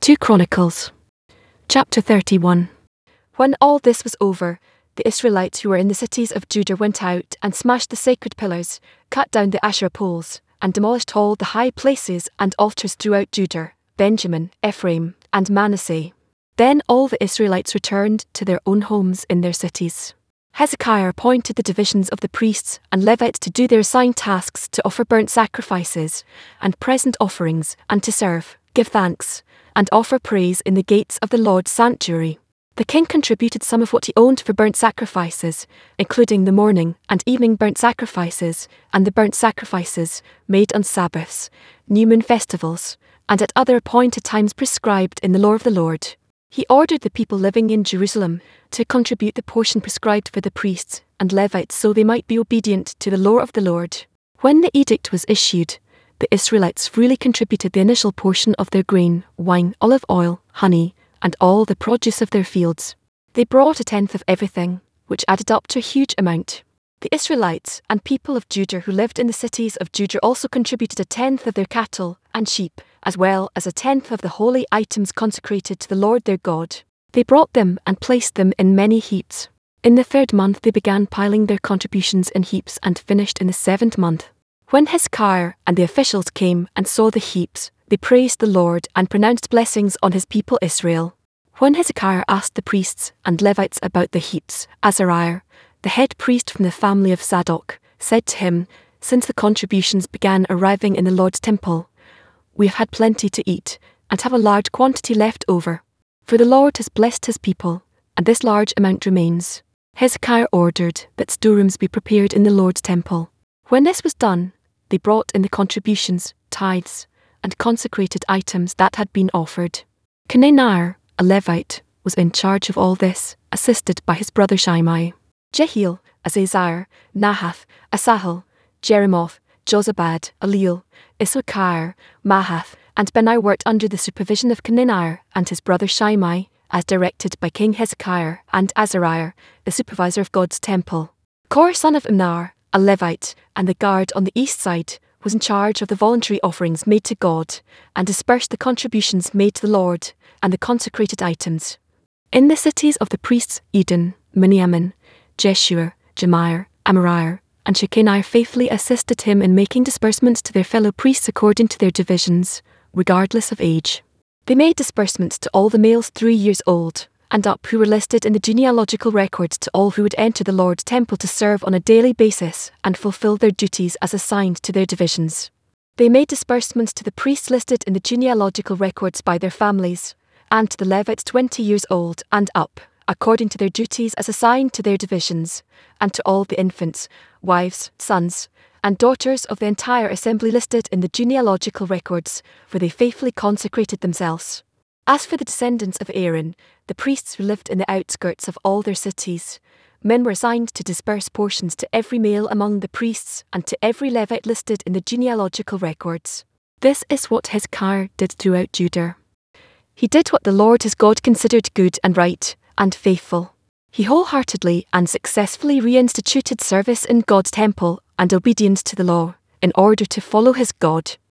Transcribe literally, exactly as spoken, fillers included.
Second Chronicles chapter thirty-one. When all this was over, the Israelites who were in the cities of Judah went out and smashed the sacred pillars, cut down the Asherah poles, and demolished all the high places and altars throughout Judah, Benjamin, Ephraim, and Manasseh. Then all the Israelites returned to their own homes in their cities. Hezekiah appointed the divisions of the priests and Levites to do their assigned tasks, to offer burnt sacrifices and present offerings, and to serve, give thanks, and offer praise in the gates of the Lord's sanctuary. The king contributed some of what he owned for burnt sacrifices, including the morning and evening burnt sacrifices, and the burnt sacrifices made on Sabbaths, new moon festivals, and at other appointed times prescribed in the law of the Lord. He ordered the people living in Jerusalem to contribute the portion prescribed for the priests and Levites, so they might be obedient to the law of the Lord. When the edict was issued, the Israelites freely contributed the initial portion of their grain, wine, olive oil, honey, and all the produce of their fields. They brought a tenth of everything, which added up to a huge amount. The Israelites and people of Judah who lived in the cities of Judah also contributed a tenth of their cattle and sheep, as well as a tenth of the holy items consecrated to the Lord their God. They brought them and placed them in many heaps. In the third month they began piling their contributions in heaps and finished in the seventh month. When Hezekiah and the officials came and saw the heaps, they praised the Lord and pronounced blessings on his people Israel. When Hezekiah asked the priests and Levites about the heaps, Azariah, the head priest from the family of Zadok, said to him, "Since the contributions began arriving in the Lord's temple, we have had plenty to eat, and have a large quantity left over. For the Lord has blessed his people, and this large amount remains." Hezekiah ordered that storerooms be prepared in the Lord's temple. When this was done, they brought in the contributions, tithes, and consecrated items that had been offered. Kenaniah, a Levite, was in charge of all this, assisted by his brother Shimei. Jehiel, Azaziah, Nahath, Asahel, Jeremoth, Jozabad, Eliel, Issachar, Mahath, and Benai worked under the supervision of Kenaniah and his brother Shimei, as directed by King Hezekiah, and Azariah, the supervisor of God's temple. Kor son of Imnar, a Levite, and the guard on the east side, was in charge of the voluntary offerings made to God, and dispersed the contributions made to the Lord, and the consecrated items. In the cities of the priests Eden, Miniamin, Jeshua, Jemiah, Amariah, and Shechaniah faithfully assisted him in making disbursements to their fellow priests according to their divisions, regardless of age. They made disbursements to all the males three years old and up who were listed in the genealogical records, to all who would enter the Lord's temple to serve on a daily basis and fulfill their duties as assigned to their divisions. They made disbursements to the priests listed in the genealogical records by their families, and to the Levites twenty years old and up, according to their duties as assigned to their divisions, and to all the infants, wives, sons, and daughters of the entire assembly listed in the genealogical records, for they faithfully consecrated themselves. As for the descendants of Aaron, the priests who lived in the outskirts of all their cities, men were assigned to disperse portions to every male among the priests and to every Levite listed in the genealogical records. This is what Hezekiah did throughout Judah. He did what the Lord his God considered good and right and faithful. He wholeheartedly and successfully reinstituted service in God's temple and obedience to the law, in order to follow his God.